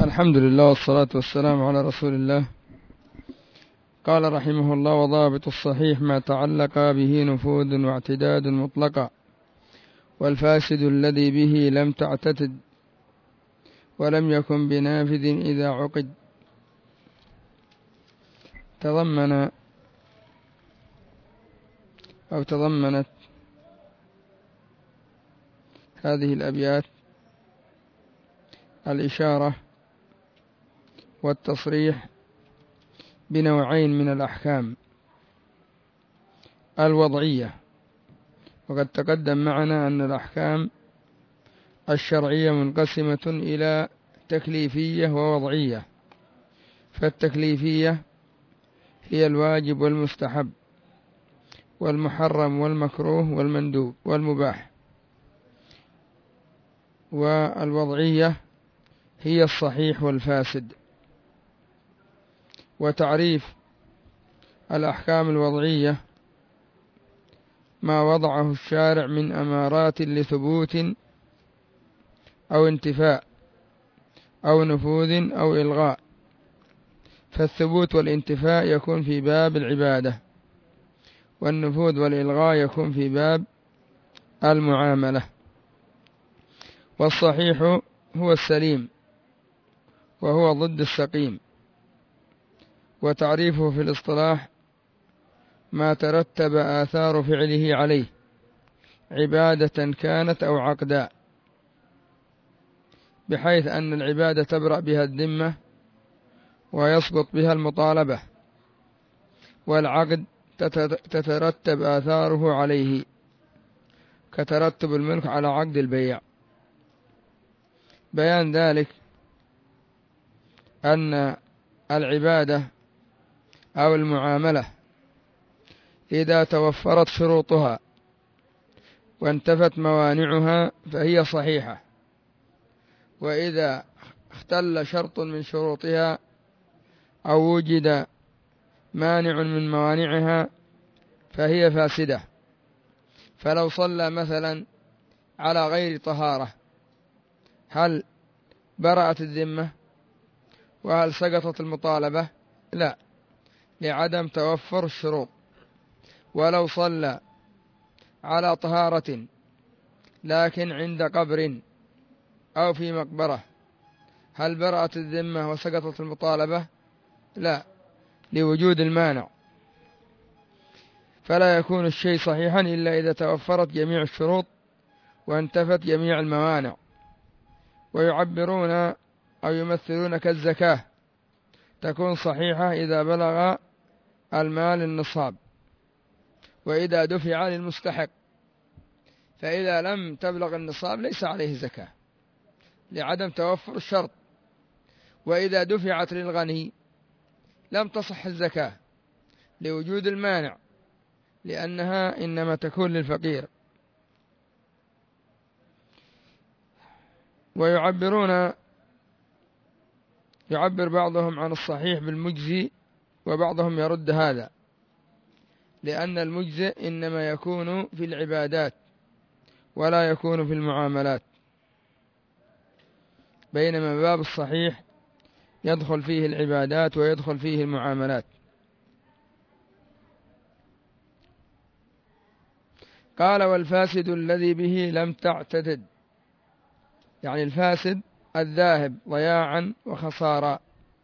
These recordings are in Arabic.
الحمد لله والصلاة والسلام على رسول الله. قال رحمه الله: وضابط الصحيح ما تعلق به نفوذ واعتداد مطلقا، والفاسد الذي به لم تعتتد ولم يكن بنافذ إذا عقد. تضمنت هذه الأبيات الإشارة والتصريح بنوعين من الأحكام الوضعية. وقد تقدم معنا أن الأحكام الشرعية منقسمة إلى تكليفية ووضعية. فالتكليفية هي الواجب والمستحب والمحرم والمكروه والمندوب والمباح، والوضعية هي الصحيح والفاسد. وتعريف الأحكام الوضعية: ما وضعه الشارع من أمارات لثبوت أو انتفاء أو نفوذ أو إلغاء. فالثبوت والانتفاء يكون في باب العبادة، والنفوذ والإلغاء يكون في باب المعاملة. والصحيح هو السليم، وهو ضد السقيم. وتعريفه في الاصطلاح: ما ترتب آثار فعله عليه عبادة كانت أو عقدا، بحيث أن العبادة تبرأ بها الذمة ويسقط بها المطالبة، والعقد تترتب آثاره عليه، كترتب الملك على عقد البيع. بيان ذلك أن العبادة أو المعاملة إذا توفرت شروطها وانتفت موانعها فهي صحيحة، وإذا اختل شرط من شروطها أو وجد مانع من موانعها فهي فاسدة. فلو صلى مثلا على غير طهارة، هل برأت الذمة؟ وهل سقطت المطالبة؟ لا، لعدم توفر الشروط. ولو صلى على طهارة لكن عند قبر أو في مقبرة، هل برأت الذمة وسقطت المطالبة؟ لا، لوجود المانع. فلا يكون الشيء صحيحا إلا إذا توفرت جميع الشروط وانتفت جميع الموانع. ويعبرون أو يمثلون كالزكاة، تكون صحيحة إذا بلغ المال النصاب وإذا دفع للمستحق، فإذا لم تبلغ النصاب ليس عليه زكاة لعدم توفر الشرط. وإذا دفعت للغني لم تصح الزكاة لوجود المانع، لأنها إنما تكون للفقير. يعبر بعضهم عن الصحيح بالمجزي، وبعضهم يرد هذا، لأن المجزئ إنما يكون في العبادات ولا يكون في المعاملات، بينما باب الصحيح يدخل فيه العبادات ويدخل فيه المعاملات. قال: والفاسد الذي به لم تعتتد، يعني الفاسد الذاهب ضياعا وخسارا.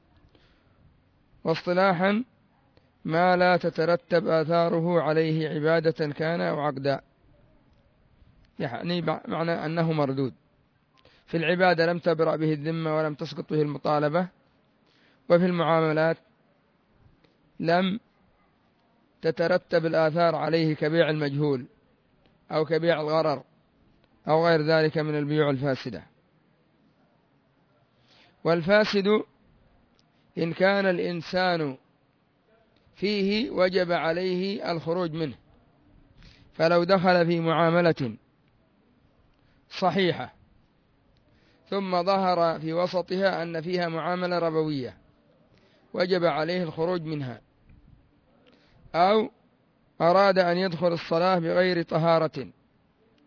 واصطلاحا: ما لا تترتب آثاره عليه عبادة كان أو عقدا، يعني معنى أنه مردود. في العبادة لم تبرأ به الذمة ولم تسقط به المطالبة، وفي المعاملات لم تترتب الآثار عليه كبيع المجهول أو كبيع الغرر أو غير ذلك من البيوع الفاسدة. والفاسد إن كان الإنسان فيه وجب عليه الخروج منه. فلو دخل في معاملة صحيحة ثم ظهر في وسطها أن فيها معاملة ربوية، وجب عليه الخروج منها. أو أراد أن يدخل الصلاة بغير طهارة،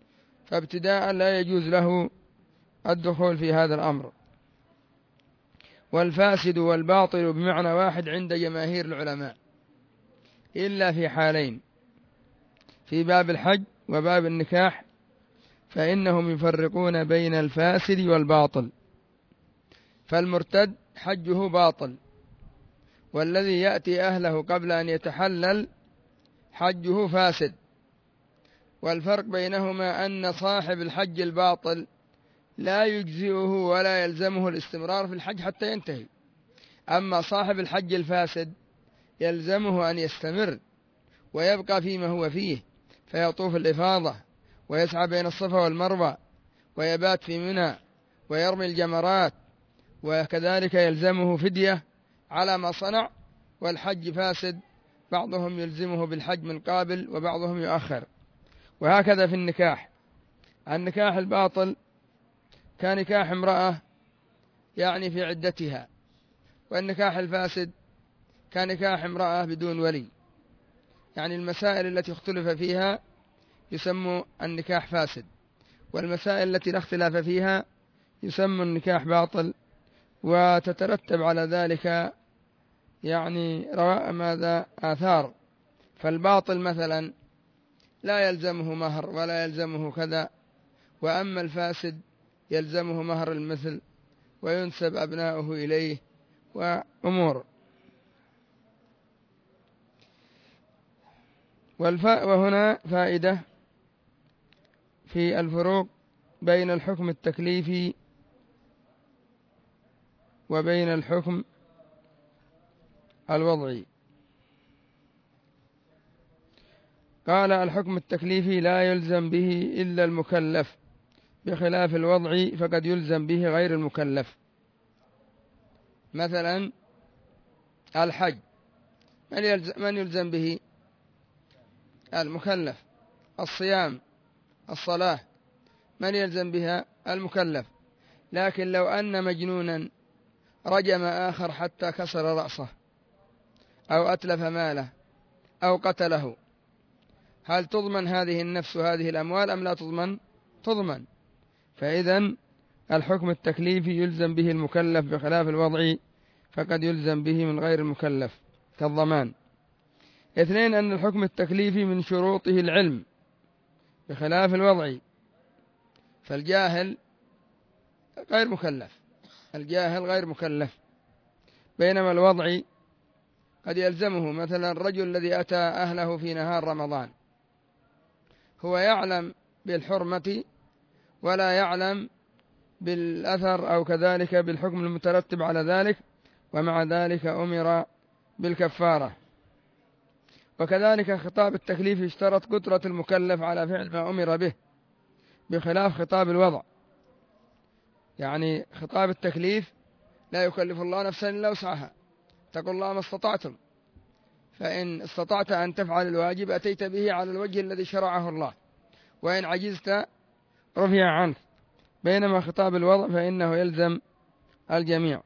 فابتداء لا يجوز له الدخول في هذا الأمر. والفاسد والباطل بمعنى واحد عند جماهير العلماء، إلا في حالين: في باب الحج وباب النكاح، فإنهم يفرقون بين الفاسد والباطل. فالمرتد حجه باطل، والذي يأتي أهله قبل أن يتحلل حجه فاسد. والفرق بينهما أن صاحب الحج الباطل لا يجزئه ولا يلزمه الاستمرار في الحج حتى ينتهي، أما صاحب الحج الفاسد يلزمه أن يستمر ويبقى فيما هو فيه، فيطوف الإفاضة ويسعى بين الصفا والمروة ويبات في منى ويرمي الجمرات، وكذلك يلزمه فدية على ما صنع. والحج فاسد، بعضهم يلزمه بالحج من قابل وبعضهم يؤخر. وهكذا في النكاح. النكاح الباطل كنكاح امرأة يعني في عدتها، والنكاح الفاسد كنكاح امرأة بدون ولي، يعني المسائل التي اختلف فيها يسمى النكاح فاسد، والمسائل التي لا اختلاف فيها يسمى النكاح باطل. وتترتب على ذلك يعني ماذا آثار. فالباطل مثلا لا يلزمه مهر ولا يلزمه كذا، وأما الفاسد يلزمه مهر المثل وينسب أبناؤه إليه وأمور. وهنا فائدة في الفروق بين الحكم التكليفي وبين الحكم الوضعي. قال: الحكم التكليفي لا يلزم به إلا المكلف، بخلاف الوضعي فقد يلزم به غير المكلف. مثلا الحج من يلزم به؟ المكلف. الصيام، الصلاة، من يلزم بها؟ المكلف. لكن لو أن مجنونا رجم آخر حتى كسر رأسه أو أتلف ماله أو قتله، هل تضمن هذه النفس وهذه الأموال أم لا تضمن؟ تضمن. فإذن الحكم التكليفي يلزم به المكلف، بخلاف الوضعي فقد يلزم به من غير المكلف كالضمان. 2. أن الحكم التكليفي من شروطه العلم، بخلاف الوضعي، فالجاهل غير مكلف، الجاهل غير مكلف. بينما الوضعي قد يلزمه، مثلا الرجل الذي أتى أهله في نهار رمضان، هو يعلم بالحرمة ولا يعلم بالأثر أو كذلك بالحكم المترتب على ذلك، ومع ذلك أمر بالكفارة. وكذلك خطاب التكليف يشترط قدرة المكلف على فعل ما أمر به، بخلاف خطاب الوضع. يعني خطاب التكليف لا يكلف الله نفسا إلا وسعها، اتقوا الله ما استطعتم، فإن استطعت أن تفعل الواجب أتيت به على الوجه الذي شرعه الله، وإن عجزت رفع عنك. بينما خطاب الوضع فإنه يلزم الجميع.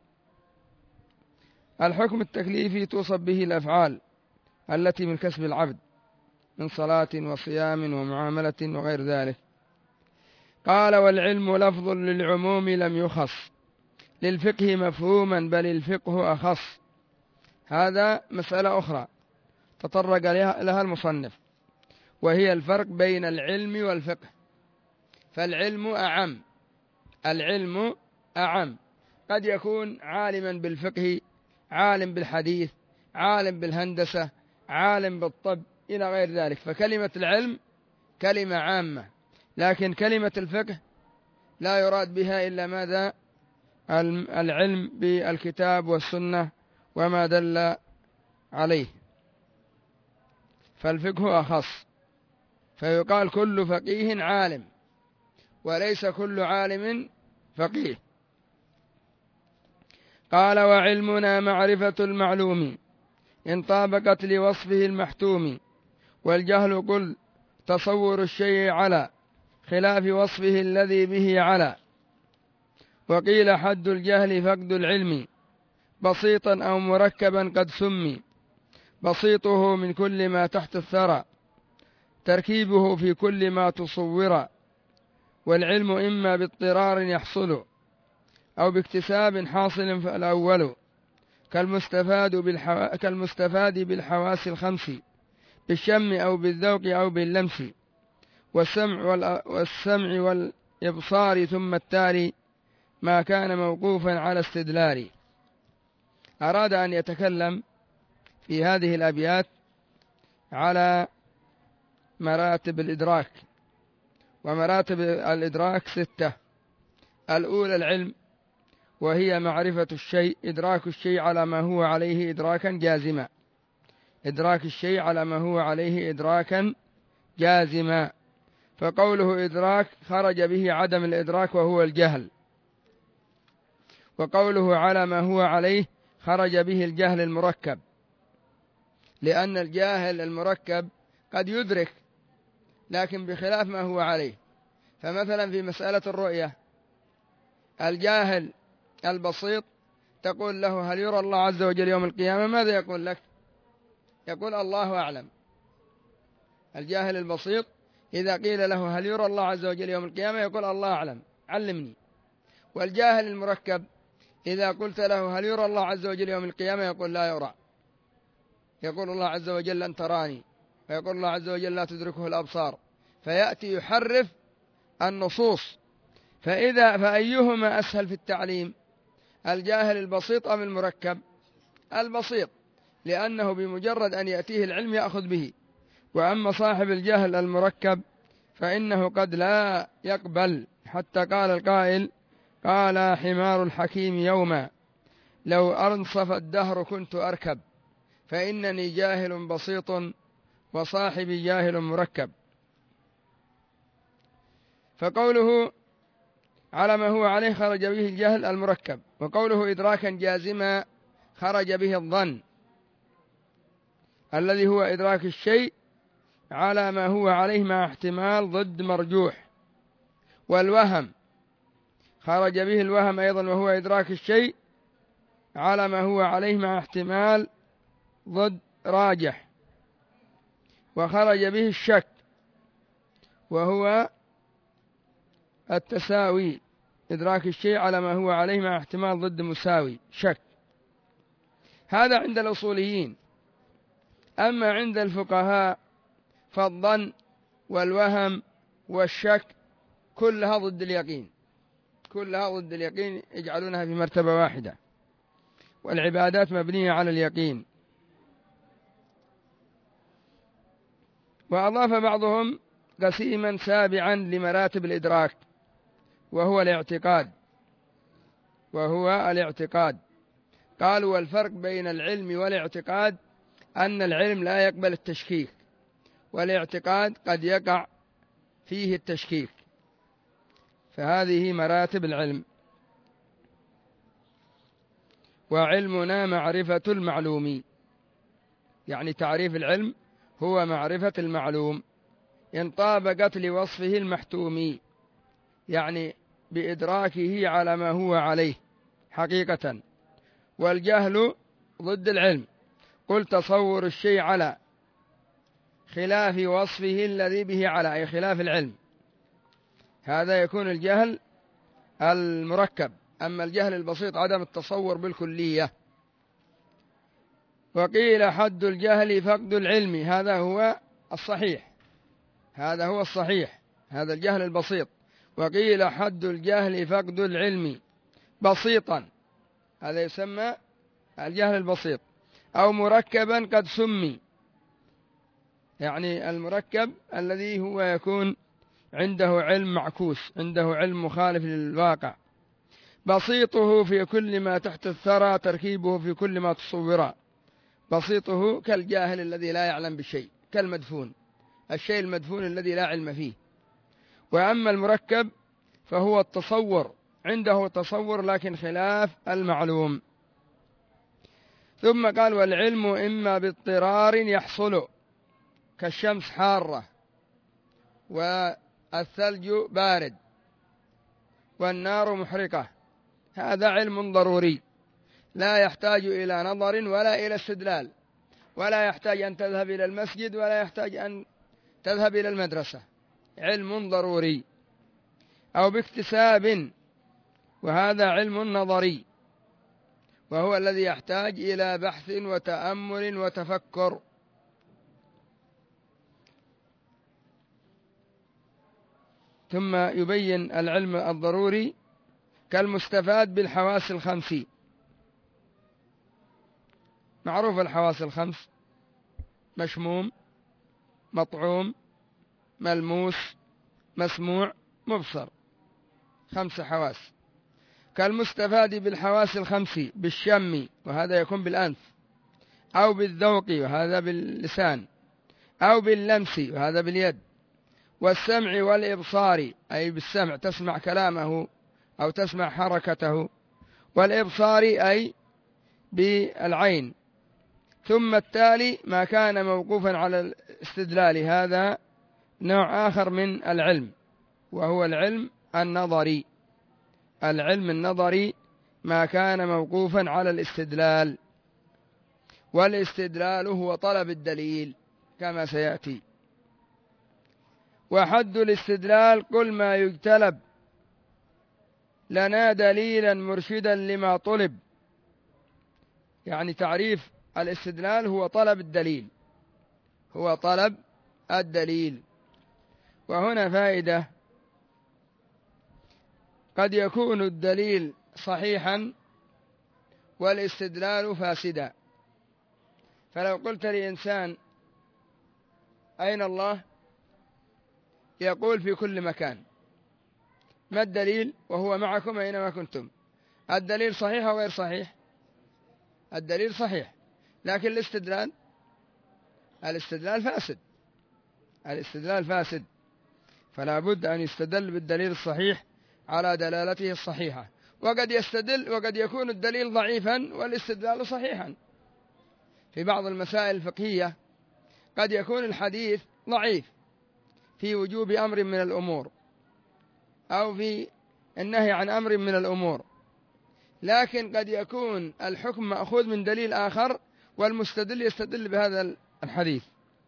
الحكم التكليفي توصف به الأفعال التي من كسب العبد من صلاة وصيام ومعاملة وغير ذلك. قال: والعلم لفظ للعموم لم يخص، للفقه مفهوما بل الفقه أخص. هذا مسألة أخرى تطرق لها المصنف، وهي الفرق بين العلم والفقه. فالعلم أعم، العلم أعم، قد يكون عالما بالفقه، عالم بالحديث، عالم بالهندسة، عالم بالطب إلى غير ذلك. فكلمة العلم كلمة عامة، لكن كلمة الفقه لا يراد بها إلا ماذا؟ العلم بالكتاب والسنة وما دل عليه. فالفقه أخص، فيقال كل فقيه عالم، وليس كل عالم فقيه. قال: وعلمنا معرفة المعلوم إن طابقت لوصفه المحتوم، والجهل قل تصور الشيء على خلاف وصفه الذي به على. وقيل حد الجهل فقد العلم، بسيطا أو مركبا قد سمي، بسيطه من كل ما تحت الثرى، تركيبه في كل ما تصور. والعلم إما باضطرار يحصل أو باكتساب حاصل فالأول كالمستفاد بالحواس الخمس بالشم أو بالذوق أو باللمس والسمع والإبصار، ثم التالي ما كان موقوفا على استدلال. أراد أن يتكلم في هذه الأبيات على مراتب الإدراك، ومراتب الإدراك 6. الأولى العلم، وهي معرفة الشيء، إدراك الشيء على ما هو عليه إدراكا جازما، إدراك الشيء على ما هو عليه إدراكا جازما. فقوله إدراك خرج به عدم الإدراك وهو الجهل، وقوله على ما هو عليه خرج به الجهل المركب، لأن الجاهل المركب قد يدرك لكن بخلاف ما هو عليه. فمثلا في مسألة الرؤية، الجاهل البسيط تقول له هل يرى الله عز وجل يوم القيامة؟ ماذا يقول لك؟ يقول الله أعلم. الجاهل البسيط إذا قيل له هل يرى الله عز وجل يوم القيامة يقول الله أعلم، علمني. والجاهل المركب إذا قلت له هل يرى الله عز وجل يوم القيامة يقول لا يرى، يقول الله عز وجل لن تراني، ويقول الله عز وجل لا تدركه الأبصار، فيأتي يحرف النصوص. فأيهما أسهل في التعليم، الجاهل البسيط أم المركب؟ البسيط، لأنه بمجرد أن يأتيه العلم يأخذ به. وأما صاحب الجهل المركب فإنه قد لا يقبل، حتى قال القائل قال حمار الحكيم يوما لو أنصف الدهر كنت أركب، فإنني جاهل بسيط وصاحبي جاهل مركب. فقوله على ما هو عليه خرج به الجهل المركب، وقوله إدراكا جازما خرج به الظن الذي هو إدراك الشيء على ما هو عليه مع احتمال ضد مرجوح. والوهم خرج به الوهم أيضا، وهو إدراك الشيء على ما هو عليه مع احتمال ضد راجح. وخرج به الشك، وهو التساوي، إدراك الشيء على ما هو عليه مع احتمال ضد مساوي، شك. هذا عند الأصوليين. أما عند الفقهاء فالظن والوهم والشك كلها ضد اليقين، كلها ضد اليقين، يجعلونها في مرتبة واحدة، والعبادات مبنية على اليقين. وأضاف بعضهم قسيما سابعا لمراتب الإدراك، وهو الاعتقاد. قالوا والفرق بين العلم والاعتقاد أن العلم لا يقبل التشكيك، والاعتقاد قد يقع فيه التشكيك. فهذه مراتب العلم. وعلمنا معرفة المعلوم، يعني تعريف العلم هو معرفة المعلوم إن طابقت لوصفه المحتوم، يعني بإدراكه على ما هو عليه حقيقة. والجهل ضد العلم، قل تصور الشيء على خلاف وصفه الذي به على، أي خلاف العلم، هذا يكون الجهل المركب. أما الجهل البسيط عدم التصور بالكلية. وقيل حد الجهل فقد العلم، هذا هو الصحيح، هذا الجهل البسيط. وقيل حد الجهل فقد العلم بسيطا، هذا يسمى الجهل البسيط. أو مركبا قد سمي، يعني المركب الذي هو يكون عنده علم معكوس، عنده علم مخالف للواقع. بسيطه في كل ما تحت الثرى، تركيبه في كل ما تصور. بسيطه كالجاهل الذي لا يعلم بشيء، كالمدفون، الشيء المدفون الذي لا علم فيه. وأما المركب فهو التصور، عنده تصور لكن خلاف المعلوم. ثم قال والعلم إما باضطرار يحصل، كالشمس حارة والثلج بارد والنار محرقة، هذا علم ضروري لا يحتاج إلى نظر ولا إلى استدلال، ولا يحتاج أن تذهب إلى المسجد ولا يحتاج أن تذهب إلى المدرسة، علم ضروري. أو باكتساب، وهذا علم نظري، وهو الذي يحتاج إلى بحث وتأمل وتفكر. ثم يبين العلم الضروري كالمستفاد بالحواس الخمس. معروف الحواس الخمس: مشموم، مطعوم، ملموس، مسموع، مبصر، 5 حواس. كالمستفاد بالحواس الخمس بالشم، وهذا يكون بالأنف، أو بالذوق، وهذا باللسان، أو باللمس، وهذا باليد، والسمع والإبصار، أي بالسمع تسمع كلامه أو تسمع حركته، والإبصار أي بالعين. ثم التالي ما كان موقوفا على الاستدلال، هذا نوع آخر من العلم، وهو العلم النظري. العلم النظري ما كان موقوفا على الاستدلال، والاستدلال هو طلب الدليل كما سيأتي. وحد الاستدلال كل ما يجتلب لنا دليلا مرشدا لما طلب. يعني تعريف الاستدلال هو طلب الدليل، هو طلب الدليل. وهنا فائدة: قد يكون الدليل صحيحا والاستدلال فاسدا. فلو قلت لإنسان: أين الله؟ يقول: في كل مكان. ما الدليل؟ وهو معكم أينما كنتم. الدليل صحيح أو غير صحيح؟ الدليل صحيح، لكن الاستدلال فاسد. الاستدلال فاسد، فلا بد أن يستدل بالدليل الصحيح على دلالته الصحيحة. وقد يستدل وقد يكون الدليل ضعيفا والاستدلال صحيحا. في بعض المسائل الفقهية قد يكون الحديث ضعيف في وجوب أمر من الأمور أو في النهي عن أمر من الأمور، لكن قد يكون الحكم مأخوذ من دليل آخر والمستدل يستدل بهذا الحديث.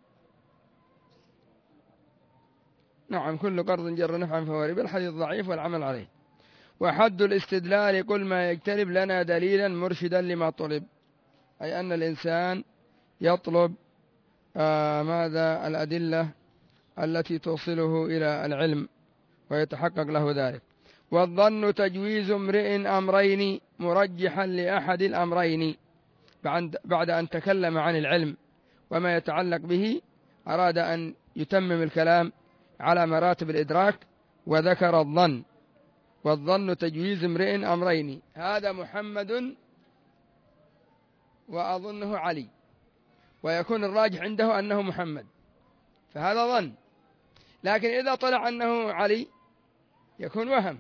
نعم، كل قرض جر نفعا فهو ربا، الحديث ضعيف والعمل عليه. وحد الاستدلال كل ما يجتلب لنا دليلا مرشدا لما طلب، أي أن الإنسان يطلب ماذا؟ الأدلة التي توصله إلى العلم ويتحقق له ذلك. والظن تجويز امرئ أمرين مرجحا لأحد الأمرين. بعد أن تكلم عن العلم وما يتعلق به، أراد أن يتمم الكلام على مراتب الإدراك، وذكر الظن. والظن تجويز امرئ أمرين: هذا محمد وأظنه علي، ويكون الراجح عنده أنه محمد، فهذا ظن. لكن إذا طلع أنه علي يكون وهم.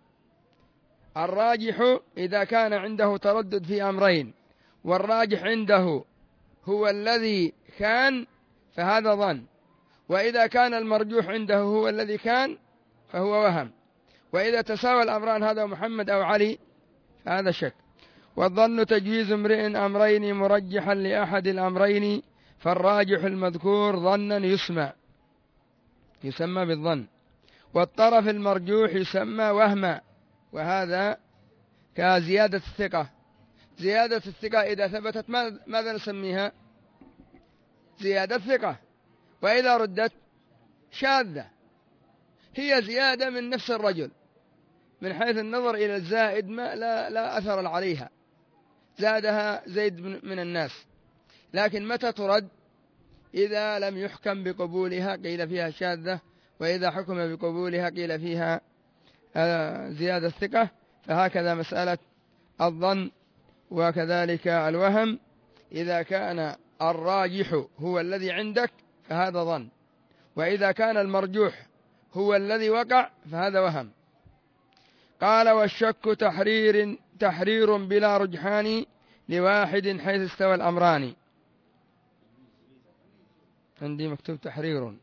الراجح إذا كان عنده تردد في أمرين والراجح عنده هو الذي كان، فهذا ظن. وإذا كان المرجوح عنده هو الذي كان فهو وهم. وإذا تساوى الأمران، هذا محمد أو علي، فهذا شك. والظن تجويز امرئ أمرين مرجحا لأحد الأمرين، فالراجح المذكور ظنا يسمى بالظن، والطرف المرجوح يسمى وهما. وهذا كزيادة الثقة. زيادة الثقة إذا ثبتت ماذا نسميها؟ زيادة ثقة. وإذا ردت شاذة. هي زيادة من نفس الرجل، من حيث النظر إلى الزائد ما لا أثر عليها، زادها زيد من الناس. لكن متى ترد؟ إذا لم يحكم بقبولها قيل فيها شاذة، وإذا حكم بقبولها قيل فيها زيادة ثقة. فهكذا مسألة الظن وكذلك الوهم. إذا كان الراجح هو الذي عندك فهذا ظن، وإذا كان المرجوح هو الذي وقع فهذا وهم. قال: والشك تحرير بلا رجحان لواحد حيث استوى الأمران. عندي مكتوب تحرير،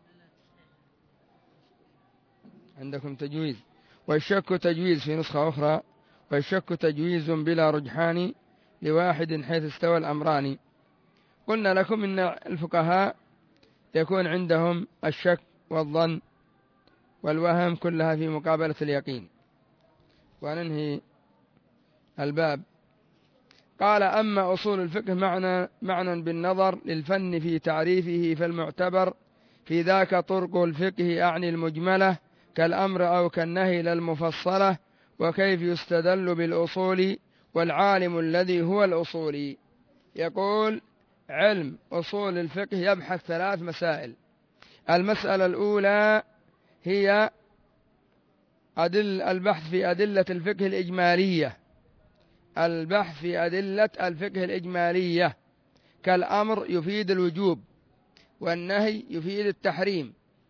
عندكم تجويز. والشك تجويز في نسخة أخرى: والشك تجويز بلا رجحان لواحد حيث استوى الأمران. قلنا لكم إن الفقهاء يكون عندهم الشك والظن والوهم كلها في مقابلة اليقين. وننهي الباب. قال: أما أصول الفقه معنى بالنظر للفن في تعريفه فالمعتبر في ذاك طرق الفقه أعني المجملة كالأمر أو كالنهي لا المفصلة، وكيف يستدل بالأصول والعالم الذي هو الأصولي. يقول: علم أصول الفقه يبحث 3 مسائل. المسألة الأولى هي البحث في أدلة الفقه الإجمالية، البحث في أدلة الفقه الإجمالية كالأمر يفيد الوجوب والنهي يفيد التحريم.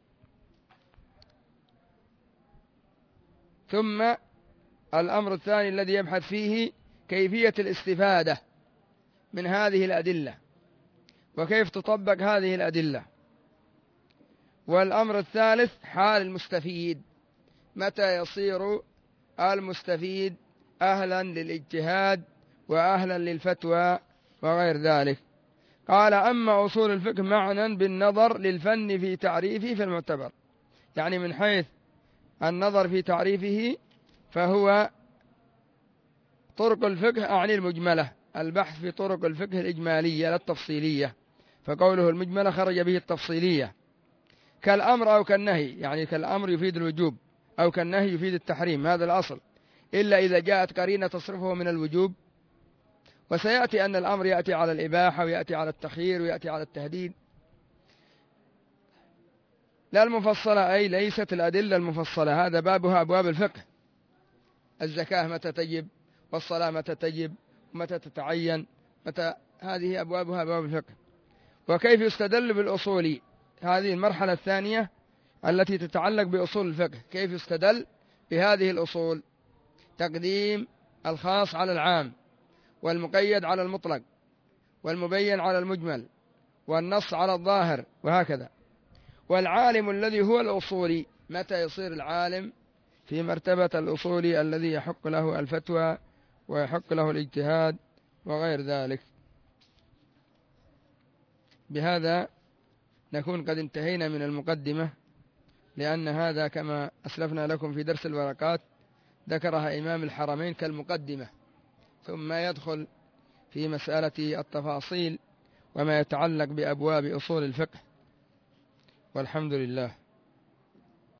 ثم الأمر الثاني الذي يبحث فيه كيفية الاستفادة من هذه الأدلة وكيف تطبق هذه الأدلة. والأمر الثالث حال المستفيد، متى يصير المستفيد أهلا للاجتهاد وأهلا للفتوى وغير ذلك. قال: أما أصول الفقه معنى بالنظر للفن في تعريفه فالمعتبر، يعني من حيث النظر في تعريفه فهو طرق الفقه أعني المجملة، البحث في طرق الفقه الإجمالية لا التفصيلية، فقوله المجملة خرج به التفصيلية. كالأمر أو كالنهي، يعني كالأمر يفيد الوجوب أو كالنهي يفيد التحريم، هذا الأصل، إلا إذا جاءت قرينة تصرفه من الوجوب. وسيأتي أن الأمر يأتي على الإباحة ويأتي على التخيير ويأتي على التهديد. لا المفصلة، أي ليست الأدلة المفصلة، هذا بابها أبواب الفقه. الزكاة متى تجب، والصلاة متى تجب، متى تتعين، هذه أبوابها أبواب الفقه. وكيف يستدل بالأصول، هذه المرحلة الثانية التي تتعلق بأصول الفقه، كيف يستدل بهذه الأصول: تقديم الخاص على العام، والمقيد على المطلق، والمبين على المجمل، والنص على الظاهر، وهكذا. والعالم الذي هو الأصولي، متى يصير العالم في مرتبة الأصولي الذي يحق له الفتوى ويحق له الاجتهاد وغير ذلك. بهذا نكون قد انتهينا من المقدمة، لأن هذا كما أسلفنا لكم في درس الورقات ذكرها إمام الحرمين كالمقدمة، ثم يدخل في مسألة التفاصيل وما يتعلق بأبواب أصول الفقه. والحمد لله.